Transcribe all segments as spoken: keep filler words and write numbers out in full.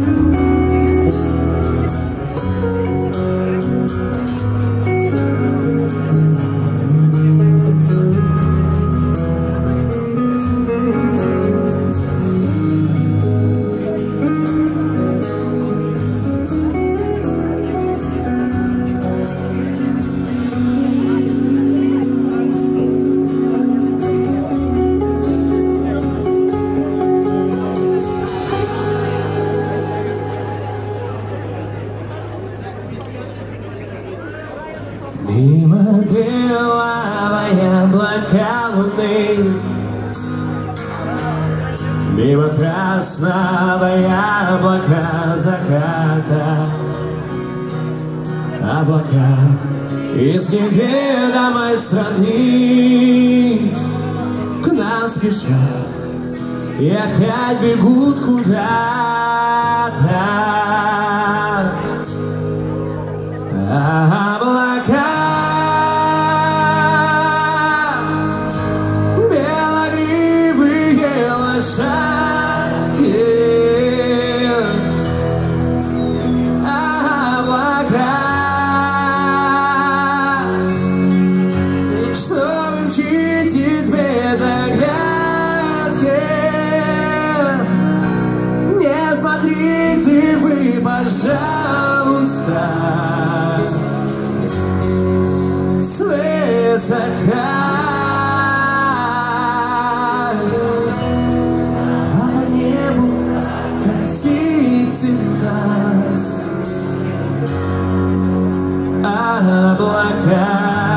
Мимо белого яблока луны, мимо красного яблока заката. Облака из неведомой страны к нам спешат и опять бегут куда-то. Облака, белогривые лошадки, облака, что вы мчитесь без оглядки. Не смотрите вы, пожалуйста, свысока, а по небу косите нас облака.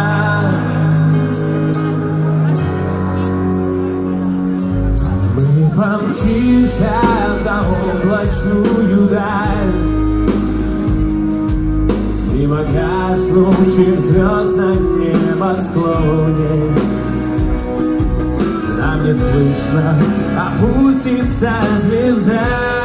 Мы помчимся за облачную даль, мимо гаснувших звезд на небосклоне. Нам не слышно опустится звезда.